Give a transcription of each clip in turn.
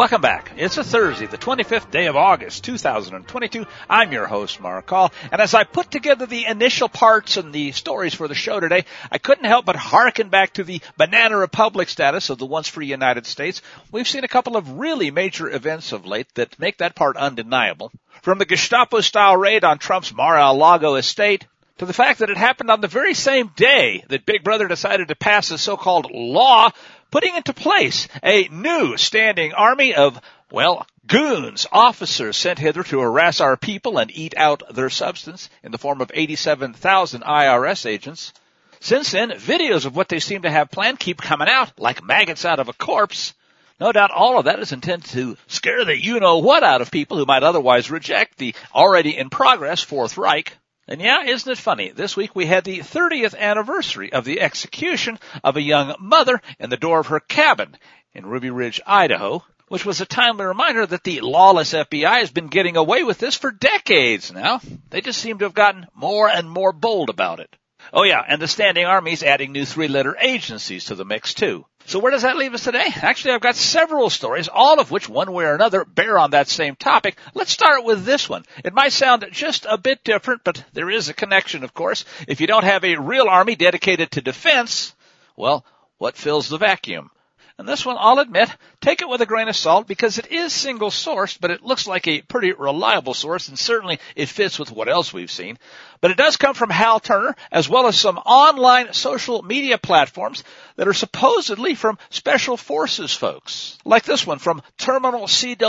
Welcome back. It's a Thursday, the 25th day of August, 2022. I'm your host, Mark Hall, and as I put together the initial parts and the stories for the show today, I couldn't help but hearken back to the banana republic status of the once free United States. We've seen a couple of really major events of late that make that part undeniable. From the Gestapo-style raid on Trump's Mar-a-Lago estate, to the fact that it happened on the very same day that Big Brother decided to pass a so-called law putting into place a new standing army of, goons, officers sent hither to harass our people and eat out their substance in the form of 87,000 IRS agents. Since then, videos of what they seem to have planned keep coming out like maggots out of a corpse. No doubt all of that is intended to scare the you-know-what out of people who might otherwise reject the already in progress Fourth Reich. And yeah, isn't it funny? This week we had the 30th anniversary of the execution of a young mother in the door of her cabin in Ruby Ridge, Idaho, which was a timely reminder that the lawless FBI has been getting away with this for decades now. They just seem to have gotten more and more bold about it. Oh yeah, and the standing army's adding new three-letter agencies to the mix too. So where does that leave us today? Actually, I've got several stories, all of which, one way or another, bear on that same topic. Let's start with this one. It might sound just a bit different, but there is a connection, of course. If you don't have a real army dedicated to defense, well, what fills the vacuum? And this one, I'll admit, take it with a grain of salt because it is single-sourced, but it looks like a pretty reliable source, and certainly it fits with what else we've seen. But it does come from Hal Turner, as well as some online social media platforms that are supposedly from Special Forces folks. Like this one from Terminal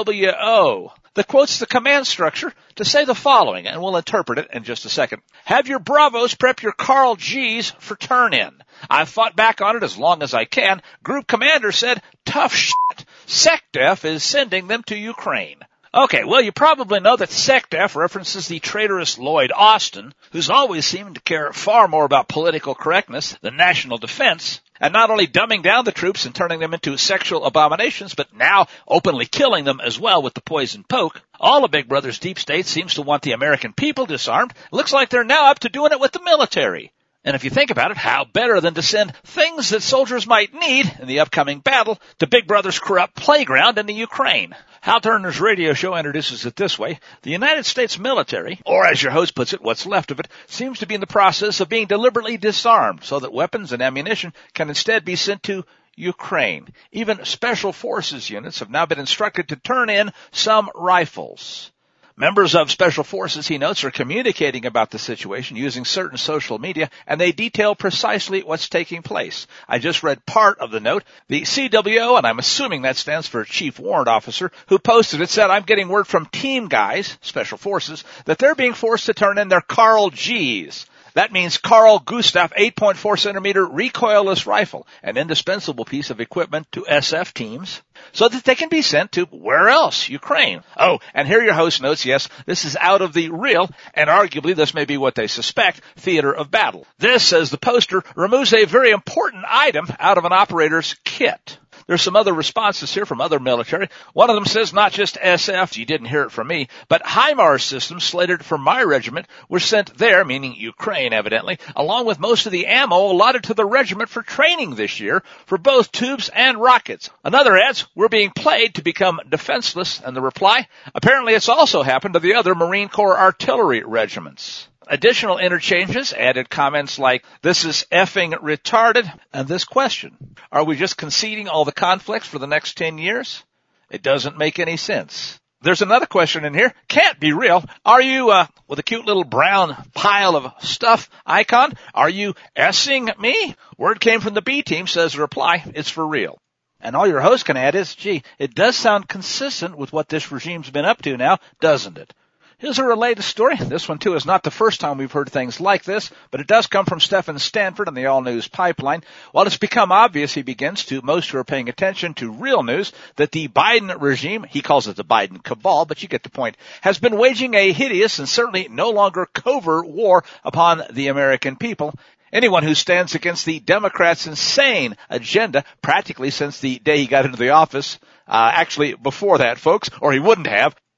CWO that quotes the command structure to say the following, and we'll interpret it in just a second. Have your Bravos prep your Carl G's for turn-in. I've fought back on it as long as I can. Group commander said, tough shit. SecDef is sending them to Ukraine. Okay, well, you probably know that SecDef references the traitorous Lloyd Austin, who's always seemed to care far more about political correctness than national defense, and not only dumbing down the troops and turning them into sexual abominations, but now openly killing them as well with the poison poke. All of Big Brother's deep state seems to want the American people disarmed. Looks like they're now up to doing it with the military. And if you think about it, how better than to send things that soldiers might need in the upcoming battle to Big Brother's corrupt playground in the Ukraine? Hal Turner's radio show introduces it this way. The United States military, or as your host puts it, what's left of it, seems to be in the process of being deliberately disarmed so that weapons and ammunition can instead be sent to Ukraine. Even special forces units have now been instructed to turn in some rifles. Members of Special Forces, he notes, are communicating about the situation using certain social media, and they detail precisely what's taking place. I just read part of the note. The CWO, and I'm assuming that stands for Chief Warrant Officer, who posted it, said, I'm getting word from team guys, Special Forces, that they're being forced to turn in their Carl G's. That means Carl Gustaf 8.4 centimeter recoilless rifle, an indispensable piece of equipment to SF teams, so that they can be sent to where else? Ukraine. Oh, and here your host notes, yes, this is out of the real, and arguably this may be what they suspect, theater of battle. This, says the poster, removes a very important item out of an operator's kit. There's some other responses here from other military. One of them says not just SF, you didn't hear it from me, but HIMARS systems slated for my regiment were sent there, meaning Ukraine evidently, along with most of the ammo allotted to the regiment for training this year for both tubes and rockets. Another adds, we're being played to become defenseless, and the reply, apparently it's also happened to the other Marine Corps artillery regiments. Additional interchanges added comments like, this is effing retarded, and this question, are we just conceding all the conflicts for the next 10 years? It doesn't make any sense. There's another question in here, can't be real. Are you, with a cute little brown pile of stuff icon, are you S-ing me? Word came from the B team, says the reply, it's for real. And all your host can add is, gee, it does sound consistent with what this regime's been up to now, doesn't it? Here's a related story. This one, too, is not the first time we've heard things like this, but it does come from Stephen Stanford on the All News Pipeline. While it's become obvious, he begins to, most who are paying attention to real news, that the Biden regime, he calls it the Biden cabal, but you get the point, has been waging a hideous and certainly no longer covert war upon the American people. Anyone who stands against the Democrats' insane agenda practically since the day he got into the office, actually before that, folks, or he wouldn't have,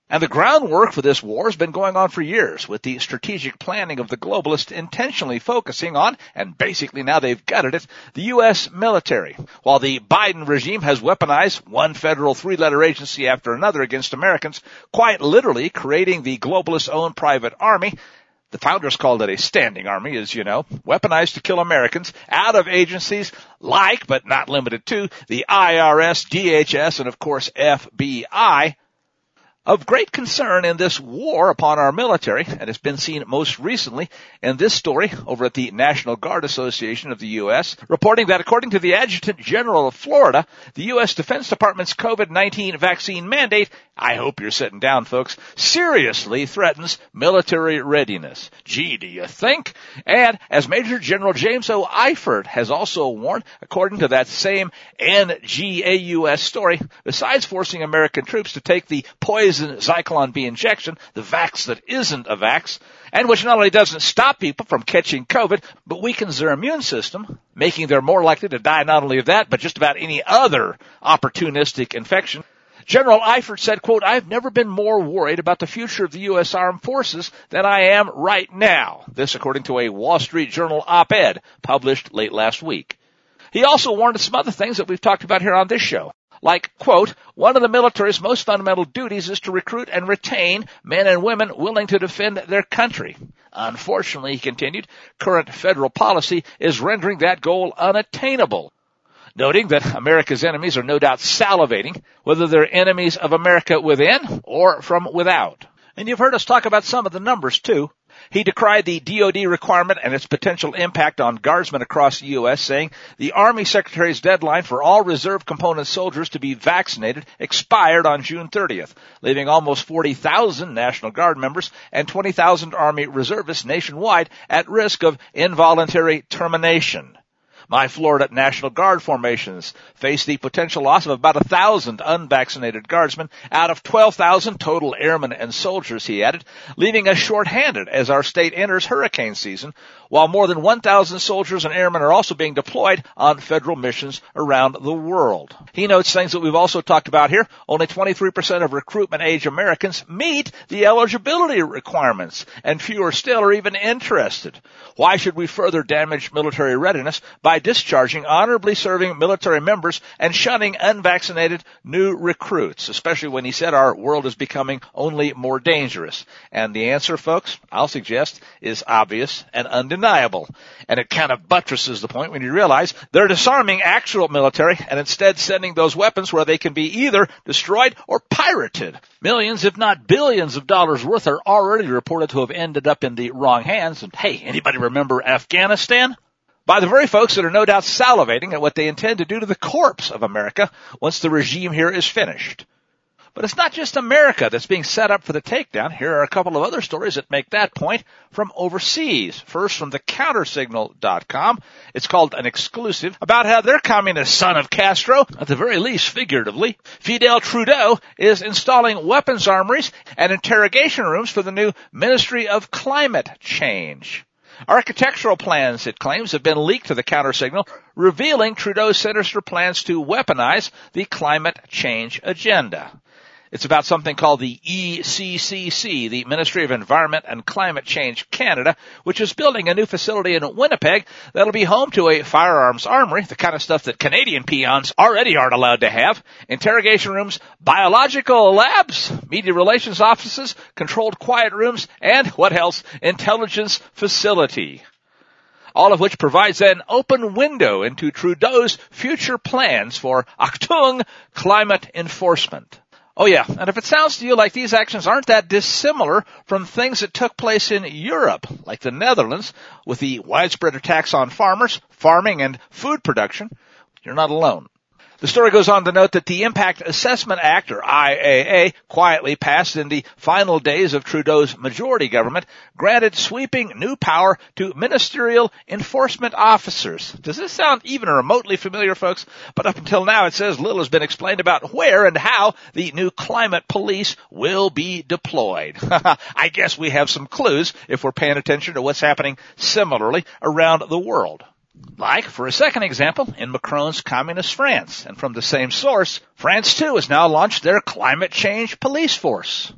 And the groundwork for this war has been going on for years, with the strategic planning of the globalists intentionally focusing on, and basically now they've gutted it, the U.S. military. While the Biden regime has weaponized one federal three-letter agency after another against Americans, quite literally creating the globalists' own private army. The founders called it a standing army, as you know, weaponized to kill Americans out of agencies like, but not limited to, the IRS, DHS, and of course FBI. Of great concern in this war upon our military, and it's been seen most recently in this story over at the National Guard Association of the U.S., reporting that according to the Adjutant General of Florida, the U.S. Defense Department's COVID-19 vaccine mandate, I hope you're sitting down, folks, seriously threatens military readiness. Gee, do you think? And as Major General James O. Eifert has also warned, according to that same NGAUS story, besides forcing American troops to take the poison Zyklon B injection, the vax that isn't a vax, and which not only doesn't stop people from catching COVID, but weakens their immune system, making them more likely to die not only of that, but just about any other opportunistic infection. General Eifert said, quote, "I've never been more worried about the future of the U.S. Armed Forces than I am right now." This according to a Wall Street Journal op-ed published late last week. He also warned of some other things that we've talked about here on this show. Like, quote, "One of the military's most fundamental duties is to recruit and retain men and women willing to defend their country. Unfortunately," he continued, "current federal policy is rendering that goal unattainable." Noting that America's enemies are no doubt salivating, whether they're enemies of America within or from without. And you've heard us talk about some of the numbers, too. He decried the DoD requirement and its potential impact on guardsmen across the U.S., saying the Army Secretary's deadline for all reserve component soldiers to be vaccinated expired on June 30th, leaving almost 40,000 National Guard members and 20,000 Army reservists nationwide at risk of involuntary termination. My Florida National Guard formations face the potential loss of about 1,000 unvaccinated guardsmen out of 12,000 total airmen and soldiers, he added, leaving us short-handed as our state enters hurricane season, while more than 1,000 soldiers and airmen are also being deployed on federal missions around the world. He notes things that we've also talked about here. Only 23% of recruitment-age Americans meet the eligibility requirements, and fewer still are even interested. Why should we further damage military readiness by discharging honorably serving military members and shunning unvaccinated new recruits, especially when he said our world is becoming only more dangerous? And the answer, folks, I'll suggest, is obvious and undeniable. And it kind of buttresses the point when you realize they're disarming actual military and instead sending those weapons where they can be either destroyed or pirated. Millions, if not billions of dollars worth are already reported to have ended up in the wrong hands. And hey, anybody remember Afghanistan? By the very folks that are no doubt salivating at what they intend to do to the corpse of America once the regime here is finished. But it's not just America that's being set up for the takedown. Here are a couple of other stories that make that point from overseas. First, from the countersignal.com. It's called an exclusive about how their communist son of Castro, at the very least figuratively, Fidel Trudeau, is installing weapons armories and interrogation rooms for the new Ministry of Climate Change. Architectural plans, it claims, have been leaked to the Countersignal, revealing Trudeau's sinister plans to weaponize the climate change agenda. It's about something called the ECCC, the Ministry of Environment and Climate Change Canada, which is building a new facility in Winnipeg that'll be home to a firearms armory, the kind of stuff that Canadian peons already aren't allowed to have, interrogation rooms, biological labs, media relations offices, controlled quiet rooms, and, what else, intelligence facility. All of which provides an open window into Trudeau's future plans for, Achtung, climate enforcement. Oh yeah, and if it sounds to you like these actions aren't that dissimilar from things that took place in Europe, like the Netherlands, with the widespread attacks on farmers, farming, and food production, you're not alone. The story goes on to note that the Impact Assessment Act, or IAA, quietly passed in the final days of Trudeau's majority government, granted sweeping new power to ministerial enforcement officers. Does this sound even remotely familiar, folks? But up until now, it says little has been explained about where and how the new climate police will be deployed. I guess we have some clues if we're paying attention to what's happening similarly around the world. Like, for a second example, in Macron's communist France. And from the same source, France too has now launched their climate change police force.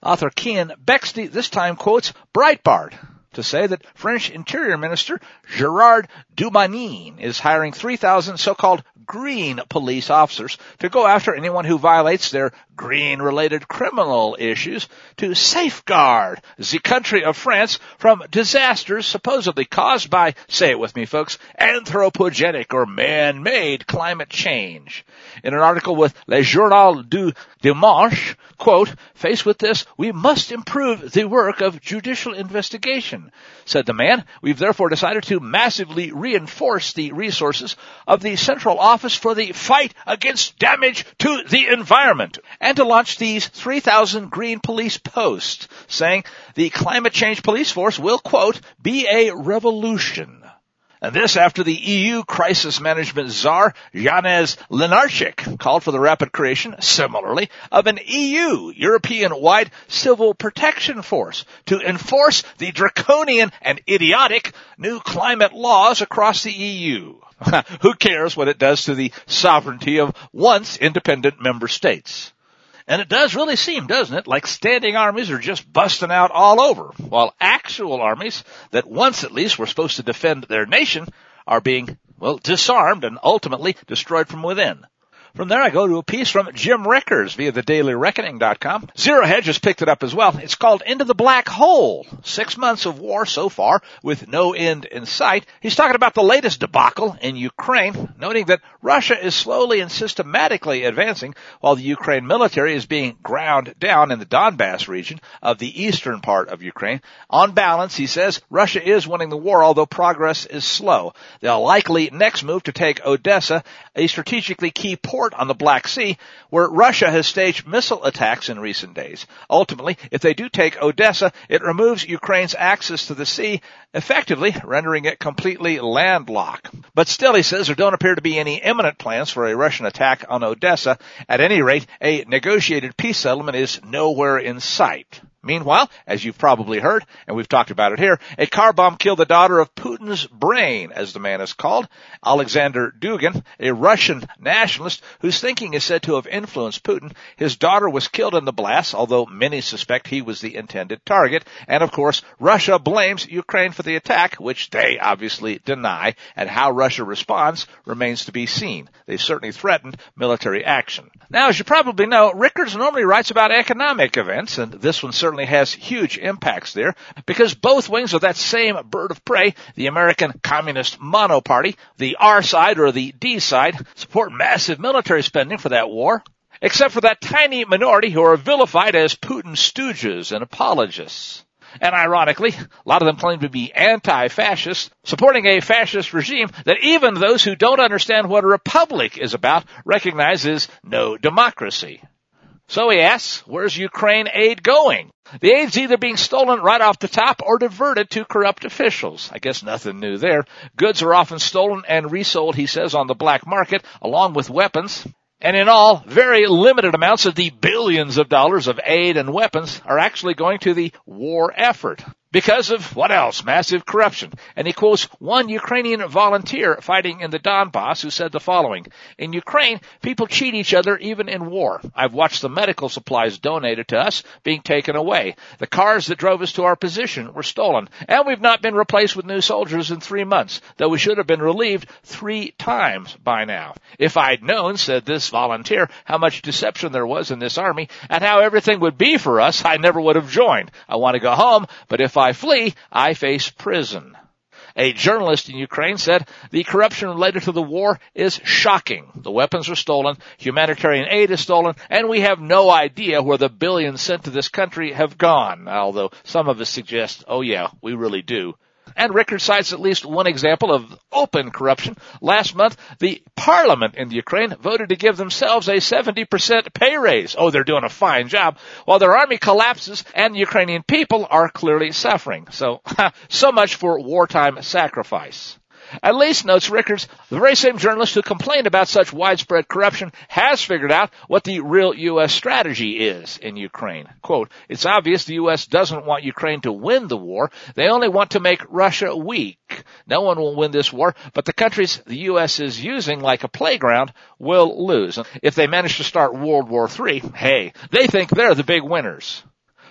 Author Kian Bexley this time quotes Breitbart to say that French Interior Minister Gérald Darmanin is hiring 3,000 so-called green police officers to go after anyone who violates their green-related criminal issues to safeguard the country of France from disasters supposedly caused by, say it with me folks, anthropogenic or man-made climate change. In an article with Le Journal du Dimanche, quote, "Faced with this, we must improve the work of judicial investigation," said the man. "We've therefore decided to massively reinforce the resources of the Central Office for the Fight Against Damage to the Environment and to launch these 3,000 green police posts," saying the climate change police force will, quote, "be a revolution." And this after the EU crisis management czar, Janez Lenarchik, called for the rapid creation, similarly, of an EU, European-wide civil protection force to enforce the draconian and idiotic new climate laws across the EU. Who cares what it does to the sovereignty of once independent member states? And it does really seem, doesn't it, like standing armies are just busting out all over, while actual armies that once at least were supposed to defend their nation are being, well, disarmed and ultimately destroyed from within. From there, I go to a piece from Jim Rickers via thedailyreckoning.com. Zero Hedge has picked it up as well. It's called Into the Black Hole. 6 months of war so far with no end in sight. He's talking about the latest debacle in Ukraine, noting that Russia is slowly and systematically advancing while the Ukraine military is being ground down in the Donbass region of the eastern part of Ukraine. On balance, he says, Russia is winning the war, although progress is slow. They'll likely next move to take Odessa, a strategically key port on the Black Sea, where Russia has staged missile attacks in recent days. Ultimately, if they do take Odessa, it removes Ukraine's access to the sea, effectively rendering it completely landlocked. But still, he says, there don't appear to be any imminent plans for a Russian attack on Odessa. At any rate, a negotiated peace settlement is nowhere in sight. Meanwhile, as you've probably heard, and we've talked about it here, a car bomb killed the daughter of Putin's brain, as the man is called, Alexander Dugin, a Russian nationalist whose thinking is said to have influenced Putin. His daughter was killed in the blast, although many suspect he was the intended target. And of course, Russia blames Ukraine for the attack, which they obviously deny, and how Russia responds remains to be seen. They've certainly threatened military action. Now, as you probably know, Rickers normally writes about economic events, and this one certainly has huge impacts there, because both wings of that same bird of prey, the American Communist Monoparty, the R side or the D side, support massive military spending for that war, except for that tiny minority who are vilified as Putin's stooges and apologists. And ironically, a lot of them claim to be anti-fascist, supporting a fascist regime that even those who don't understand what a republic is about recognize is no democracy. So he asks, where's Ukraine aid going? The aid's either being stolen right off the top or diverted to corrupt officials. I guess nothing new there. Goods are often stolen and resold, he says, on the black market, along with weapons. And in all, very limited amounts of the billions of dollars of aid and weapons are actually going to the war effort. Because of, what else? Massive corruption. And he quotes one Ukrainian volunteer fighting in the Donbass who said the following, "In Ukraine, people cheat each other even in war. I've watched the medical supplies donated to us being taken away. The cars that drove us to our position were stolen. And we've not been replaced with new soldiers in 3 months, though we should have been relieved 3 times by now. If I'd known," said this volunteer, "how much deception there was in this army and how everything would be for us, I never would have joined. I want to go home, but if I flee, I face prison." A journalist in Ukraine said the corruption related to the war is shocking. The weapons are stolen, humanitarian aid is stolen, and we have no idea where the billions sent to this country have gone, although some of us suggest, oh yeah, we really do. And Rickard cites at least one example of open corruption. Last month, the parliament in Ukraine voted to give themselves a 70% pay raise. Oh, they're doing a fine job, while their army collapses and the Ukrainian people are clearly suffering. So much for wartime sacrifice. At least, notes Rickards, the very same journalist who complained about such widespread corruption has figured out what the real U.S. strategy is in Ukraine. Quote, "It's obvious the U.S. doesn't want Ukraine to win the war. They only want to make Russia weak. No one will win this war, but the countries the U.S. is using like a playground will lose. If they manage to start World War III, hey, they think they're the big winners."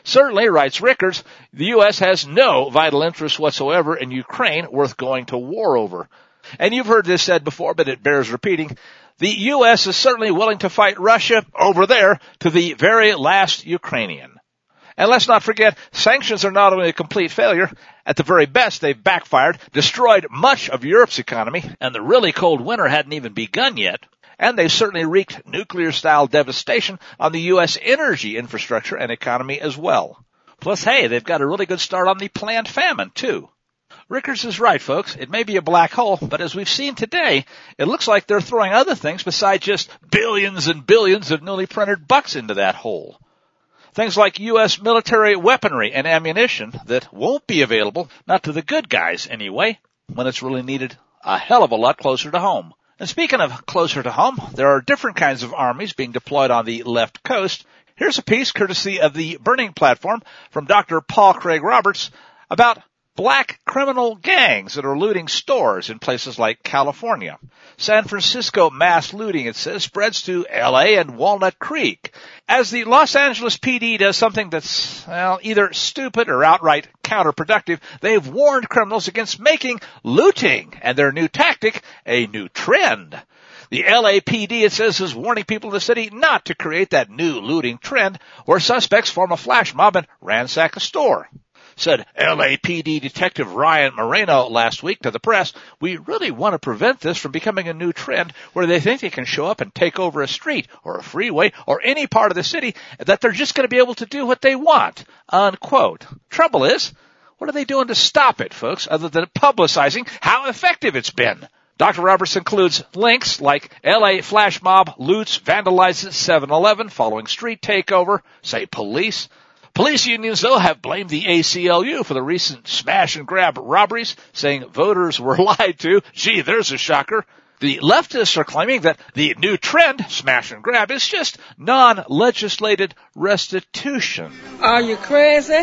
Certainly, writes Rickards, the U.S. has no vital interest whatsoever in Ukraine worth going to war over. And you've heard this said before, but it bears repeating. The U.S. is certainly willing to fight Russia over there to the very last Ukrainian. And let's not forget, sanctions are not only a complete failure, at the very best they've backfired, destroyed much of Europe's economy, and the really cold winter hadn't even begun yet, and they've certainly wreaked nuclear-style devastation on the U.S. energy infrastructure and economy as well. Plus, hey, they've got a really good start on the planned famine, too. Rickards is right, folks. It may be a black hole, but as we've seen today, it looks like they're throwing other things besides just billions and billions of newly printed bucks into that hole. Things like U.S. military weaponry and ammunition that won't be available, not to the good guys anyway, when it's really needed a hell of a lot closer to home. And speaking of closer to home, there are different kinds of armies being deployed on the left coast. Here's a piece courtesy of the Burning Platform from Dr. Paul Craig Roberts about black criminal gangs that are looting stores in places like California. San Francisco mass looting, it says, spreads to L.A. and Walnut Creek. As the Los Angeles PD does something that's, well, either stupid or outright counterproductive, they've warned criminals against making looting and their new tactic a new trend. The LAPD, it says, is warning people in the city not to create that new looting trend where suspects form a flash mob and ransack a store. Said LAPD Detective Ryan Moreno last week to the press, we really want to prevent this from becoming a new trend where they think they can show up and take over a street or a freeway or any part of the city, that they're just going to be able to do what they want, unquote. Trouble is, what are they doing to stop it, folks, other than publicizing how effective it's been? Dr. Roberts includes links like LA flash mob loots, vandalizes 7-Eleven following street takeover, say police. Police unions, though, have blamed the ACLU for the recent smash-and-grab robberies, saying voters were lied to. Gee, there's a shocker. The leftists are claiming that the new trend, smash-and-grab, is just non-legislated restitution. Are you crazy?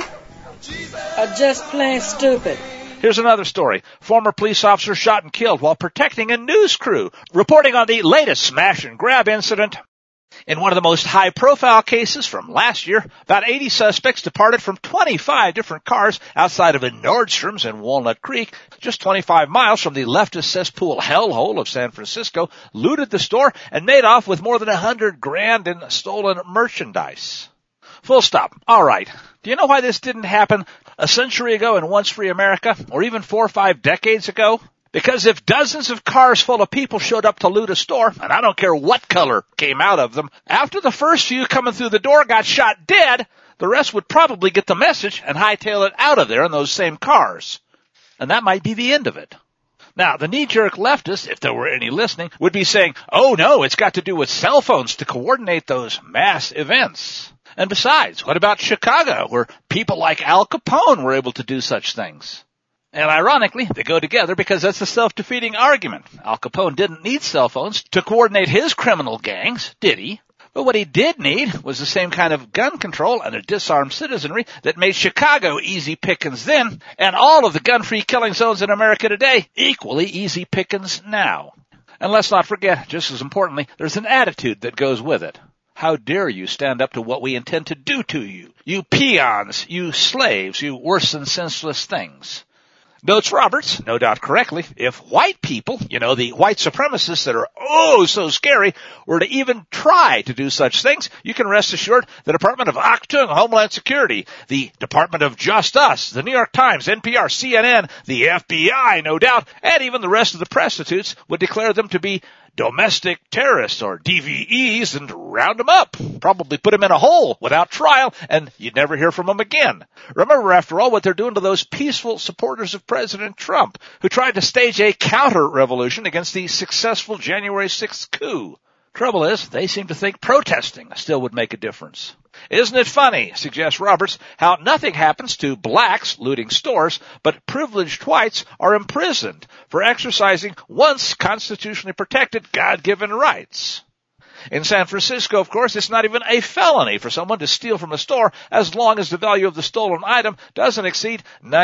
Or just plain stupid? Here's another story. Former police officer shot and killed while protecting a news crew, reporting on the latest smash-and-grab incident. In one of the most high-profile cases from last year, about 80 suspects departed from 25 different cars outside of a Nordstrom's in Walnut Creek, just 25 miles from the leftist cesspool hellhole of San Francisco, looted the store, and made off with more than $100,000 in stolen merchandise. Full stop. All right. Do you know why this didn't happen a century ago in once free America, or even 4 or 5 decades ago? Because if dozens of cars full of people showed up to loot a store, and I don't care what color came out of them, after the first few coming through the door got shot dead, the rest would probably get the message and hightail it out of there in those same cars. And that might be the end of it. Now, the knee-jerk leftists, if there were any listening, would be saying, oh no, it's got to do with cell phones to coordinate those mass events. And besides, what about Chicago, where people like Al Capone were able to do such things? And ironically, they go together because that's a self-defeating argument. Al Capone didn't need cell phones to coordinate his criminal gangs, did he? But what he did need was the same kind of gun control and a disarmed citizenry that made Chicago easy pickings then, and all of the gun-free killing zones in America today equally easy pickings now. And let's not forget, just as importantly, there's an attitude that goes with it. How dare you stand up to what we intend to do to you? You peons, you slaves, you worse than senseless things. Notes Roberts, no doubt correctly, if white people, the white supremacists that are oh so scary, were to even try to do such things, you can rest assured the Department of Achtung Homeland Security, the Department of Just Us, the New York Times, NPR, CNN, the FBI, no doubt, and even the rest of the prostitutes would declare them to be domestic terrorists or DVEs and round them up. Probably put them in a hole without trial, and you'd never hear from them again. Remember, after all, what they're doing to those peaceful supporters of President Trump, who tried to stage a counter-revolution against the successful January 6th coup. Trouble is, they seem to think protesting still would make a difference. Isn't it funny, suggests Roberts, how nothing happens to blacks looting stores, but privileged whites are imprisoned for exercising once constitutionally protected God-given rights. In San Francisco, of course, it's not even a felony for someone to steal from a store as long as the value of the stolen item doesn't exceed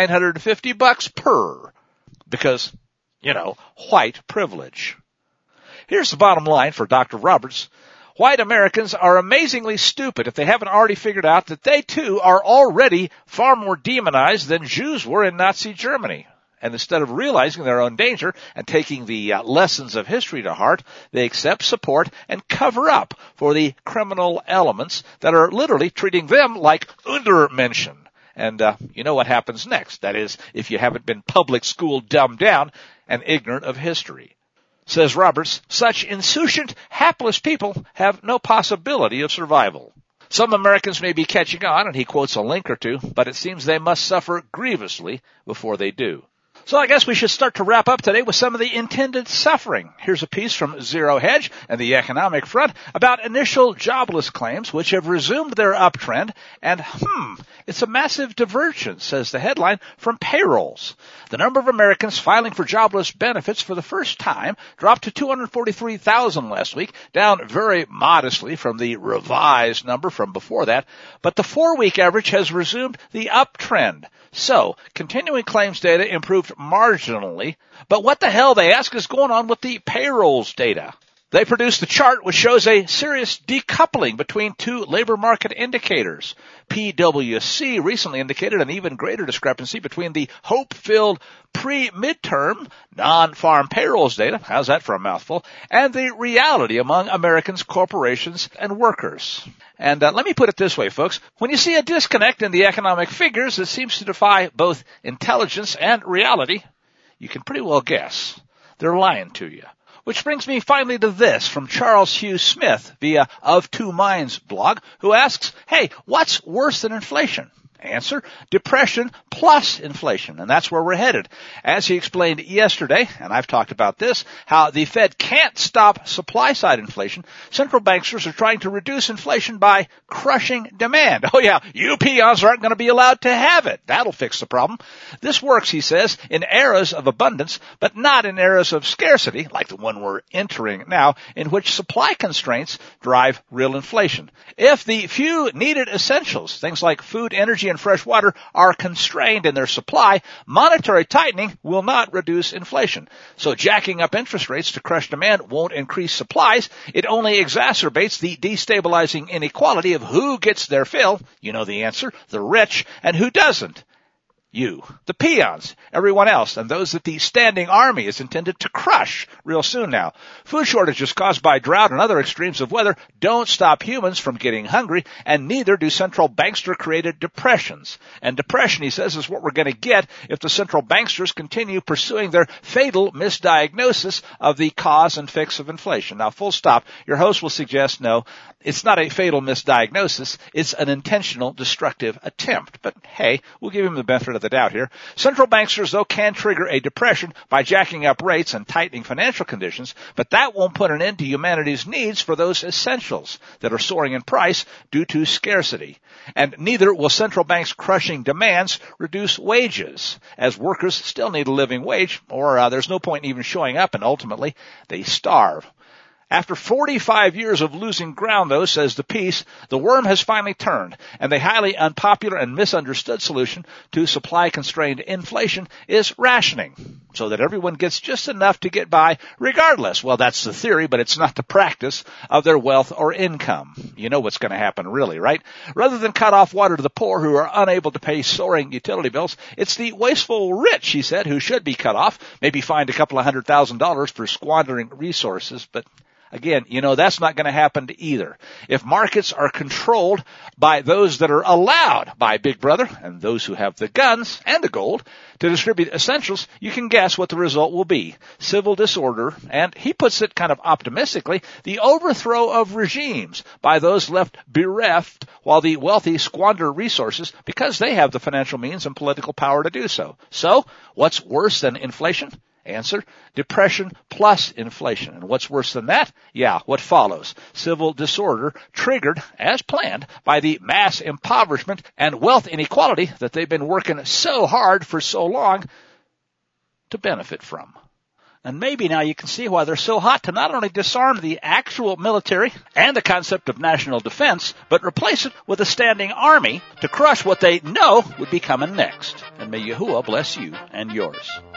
$950 per. Because, white privilege. Here's the bottom line for Dr. Roberts. White Americans are amazingly stupid if they haven't already figured out that they too are already far more demonized than Jews were in Nazi Germany. And instead of realizing their own danger and taking the lessons of history to heart, they accept, support, and cover up for the criminal elements that are literally treating them like Untermenschen. And you know what happens next. That is, if you haven't been public school dumbed down and ignorant of history. Says Roberts, such insouciant, hapless people have no possibility of survival. Some Americans may be catching on, and he quotes a link or two, but it seems they must suffer grievously before they do. So I guess we should start to wrap up today with some of the intended suffering. Here's a piece from Zero Hedge and the economic front about initial jobless claims which have resumed their uptrend. And it's a massive divergence, says the headline, from payrolls. The number of Americans filing for jobless benefits for the first time dropped to 243,000 last week, down very modestly from the revised number from before that. But the 4-week average has resumed the uptrend. So, continuing claims data improved marginally, but what the hell, they ask, is going on with the payrolls data? They produced a chart which shows a serious decoupling between two labor market indicators. PwC recently indicated an even greater discrepancy between the hope-filled pre-midterm non-farm payrolls data, how's that for a mouthful, and the reality among Americans, corporations, and workers. And let me put it this way, folks. When you see a disconnect in the economic figures that seems to defy both intelligence and reality, you can pretty well guess they're lying to you. Which brings me finally to this from Charles Hugh Smith via Of Two Minds blog, who asks, hey, what's worse than inflation? Answer, depression plus inflation, and that's where we're headed. As he explained yesterday, and I've talked about this, how the Fed can't stop supply-side inflation. Central banksters are trying to reduce inflation by crushing demand. Oh yeah, you peons aren't going to be allowed to have it. That'll fix the problem. This works, he says, in eras of abundance, but not in eras of scarcity, like the one we're entering now, in which supply constraints drive real inflation. If the few needed essentials, things like food, energy, and fresh water, are constrained in their supply, monetary tightening will not reduce inflation. So jacking up interest rates to crush demand won't increase supplies. It only exacerbates the destabilizing inequality of who gets their fill, you know the answer, the rich, and who doesn't. You, the peons, everyone else, and those that the standing army is intended to crush real soon now. Food shortages caused by drought and other extremes of weather don't stop humans from getting hungry, and neither do central bankster-created depressions. And depression, he says, is what we're going to get if the central banksters continue pursuing their fatal misdiagnosis of the cause and fix of inflation. Now, full stop, your host will suggest, no, it's not a fatal misdiagnosis, it's an intentional destructive attempt. But hey, we'll give him the benefit of the doubt here. Central banksters, though, can trigger a depression by jacking up rates and tightening financial conditions, but that won't put an end to humanity's needs for those essentials that are soaring in price due to scarcity. And neither will central banks' crushing demands reduce wages, as workers still need a living wage, or there's no point in even showing up, and ultimately they starve. After 45 years of losing ground, though, says the piece, the worm has finally turned, and the highly unpopular and misunderstood solution to supply-constrained inflation is rationing, so that everyone gets just enough to get by regardless. Well, that's the theory, but it's not the practice of their wealth or income. You know what's going to happen, really, right? Rather than cut off water to the poor who are unable to pay soaring utility bills, it's the wasteful rich, he said, who should be cut off, maybe fined a couple of $100,000 for squandering resources, but again, you know, that's not going to happen either. If markets are controlled by those that are allowed by Big Brother and those who have the guns and the gold to distribute essentials, you can guess what the result will be. Civil disorder, and he puts it kind of optimistically, the overthrow of regimes by those left bereft while the wealthy squander resources because they have the financial means and political power to do so. So, what's worse than inflation? Answer, depression plus inflation. And what's worse than that? Yeah, what follows? Civil disorder triggered, as planned, by the mass impoverishment and wealth inequality that they've been working so hard for so long to benefit from. And maybe now you can see why they're so hot to not only disarm the actual military and the concept of national defense, but replace it with a standing army to crush what they know would be coming next. And may Yahuwah bless you and yours.